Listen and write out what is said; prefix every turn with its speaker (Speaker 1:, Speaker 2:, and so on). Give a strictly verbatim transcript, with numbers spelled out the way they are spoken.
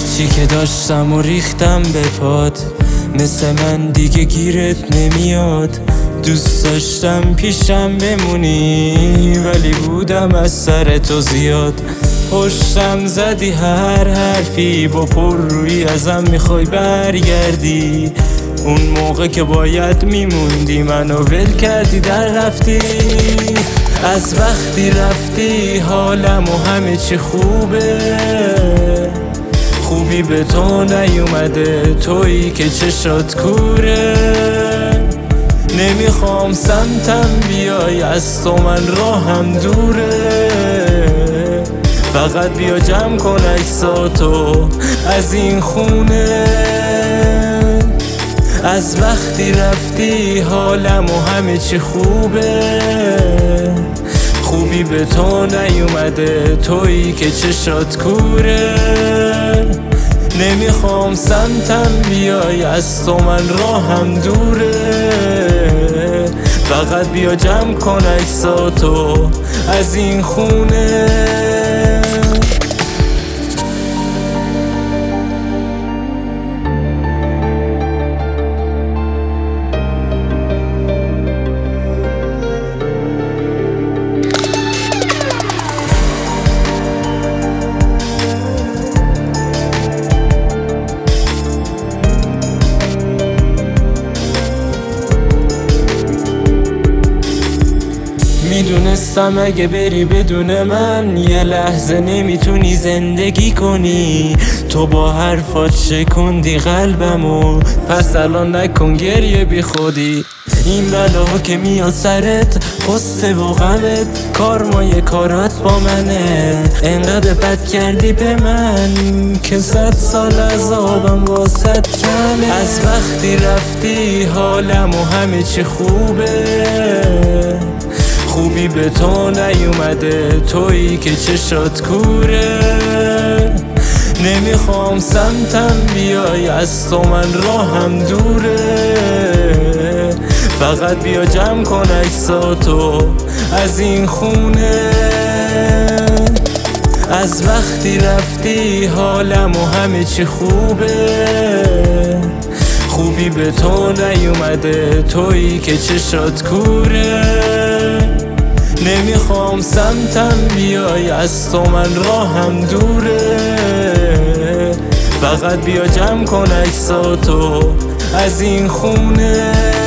Speaker 1: هرچی که داشتم و ریختم به پات، مثل من دیگه گیرت نمیاد. دوست داشتم پیشم بمونی ولی بودم از سر تو زیاد. پشتم زدی هر حرفی با پر روی ازم میخوای برگردی. اون موقع که باید میموندی منو ول کردی در رفتی. از وقتی رفتی حالم و همه چی خوبه، خوبی به تو نیومده، تویی که چشات کوره. نمیخوام سمتم بیای، از تو من راهم دوره. فقط بیا جمع کن عکساتو از این خونه. از وقتی رفتی حالم و همه چی خوبه، خوبی به تو نیومده، تویی که چشات کوره. نمیخوام سمتم بیای، از تو من راهم دوره. فقط بیا جمع کن عکساتو از این خونه. میدونستم اگه بری بدون من یه لحظه نمیتونی زندگی کنی. تو با حرفات شکوندی قلبمو، پس الان نکن گریه بی خودی. این بلاها که میاد سرت، غصه و غمت، کارمای کارات با منه. انقدر بد کردی به من که صد سال عذابم واسد کمه. از وقتی رفتی حالم و همه چی خوبه، خوبی به تو نیومده، تویی که چشات کوره. نمیخوام سمتم بیای، از تو من راهم دوره. فقط بیا جمع کن عکساتو از این خونه. از وقتی رفتی حالم و همه چی خوبه، خوبی به تو نیومده، تویی که چشات کوره. نمیخوام سمتم بیای، از تو من راهم دوره. فقط بیا جمع کن عکساتو از این خونه.